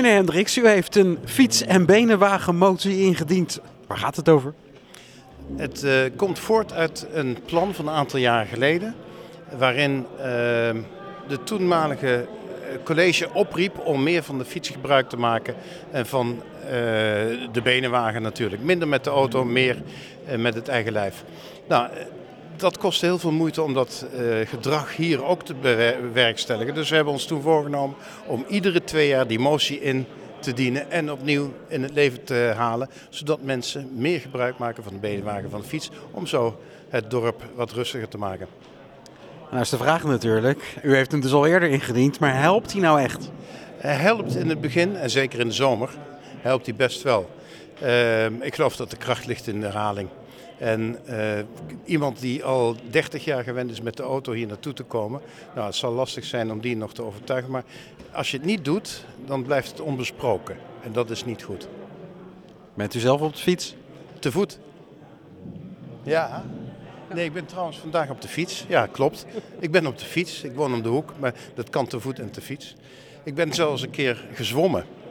Meneer Hendricks, u heeft een fiets- en benenwagenmotie ingediend. Waar gaat het over? Het komt voort uit een plan van een aantal jaar geleden, waarin de toenmalige college opriep om meer van de fiets gebruik te maken en van de benenwagen natuurlijk. Minder met de auto, meer met het eigen lijf. Nou, dat kostte heel veel moeite om dat gedrag hier ook te bewerkstelligen. Dus we hebben ons toen voorgenomen om iedere 2 jaar die motie in te dienen en opnieuw in het leven te halen. Zodat mensen meer gebruik maken van de benenwagen, van de fiets. Om zo het dorp wat rustiger te maken. Nou is de vraag natuurlijk, u heeft hem dus al eerder ingediend, maar helpt hij nou echt? Hij helpt in het begin en zeker in de zomer, helpt hij best wel. Ik geloof dat de kracht ligt in de herhaling. En iemand die al 30 jaar gewend is met de auto hier naartoe te komen, nou, het zal lastig zijn om die nog te overtuigen. Maar als je het niet doet, dan blijft het onbesproken. En dat is niet goed. Bent u zelf op de fiets? Te voet? Ja. Nee, ik ben trouwens vandaag op de fiets. Ja, klopt. Ik ben op de fiets. Ik woon om de hoek, maar dat kan te voet en te fiets. Ik ben zelfs een keer gezwommen.